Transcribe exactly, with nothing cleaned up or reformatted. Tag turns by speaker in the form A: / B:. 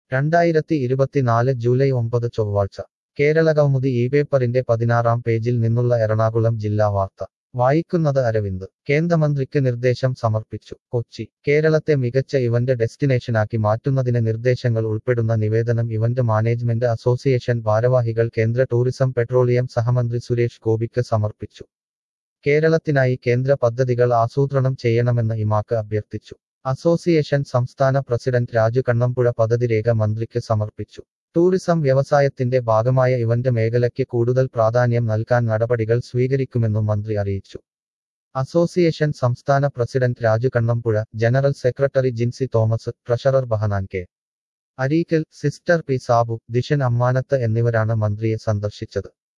A: രണ്ടായിരത്തി ഇരുപത്തിനാല് ജൂലൈ ഒമ്പത് ചൊവ്വാഴ്ച കേരളകൗമുദി ഈ പേപ്പറിന്റെ പതിനാറാം പേജിൽ നിന്നുള്ള എറണാകുളം ജില്ലാ വാർത്ത വായിക്കുന്നത് അരവിന്ദ് കേന്ദ്രമന്ത്രിക്ക് നിർദ്ദേശം സമർപ്പിച്ചു കൊച്ചി കേരളത്തെ മികച്ച ഇവന്റ് ഡെസ്റ്റിനേഷനാക്കി മാറ്റുന്നതിന് നിർദ്ദേശങ്ങൾ ഉൾപ്പെടുന്ന നിവേദനം ഇവന്റ് മാനേജ്മെന്റ് അസോസിയേഷൻ ഭാരവാഹികൾ കേന്ദ്ര ടൂറിസം പെട്രോളിയം സഹമന്ത്രി സുരേഷ് ഗോപിക്ക് സമർപ്പിച്ചു കേരളത്തിനായി കേന്ദ്ര പദ്ധതികൾ ആസൂത്രണം ചെയ്യണമെന്ന് ഇമാക്ക് അഭ്യർത്ഥിച്ചു അസോസിയേഷൻ സംസ്ഥാന പ്രസിഡന്റ് രാജു കണ്ണമ്പുഴ പദ്ധതിരേഖ മന്ത്രിക്ക് സമർപ്പിച്ചു ടൂറിസം വ്യവസായത്തിന്റെ ഭാഗമായ ഇവന്റ് മേഖലയ്ക്ക് കൂടുതൽ പ്രാധാന്യം നൽകാൻ നടപടികൾ സ്വീകരിക്കുമെന്നും മന്ത്രി അറിയിച്ചു അസോസിയേഷൻ സംസ്ഥാന president Raju Kannampuzha general secretary Jincy Thomas treasurer Behanan K Areekal sister P Sabu Dishan Ammanath എന്നിവരാണ് മന്ത്രിയെ സന്ദർശിച്ചത്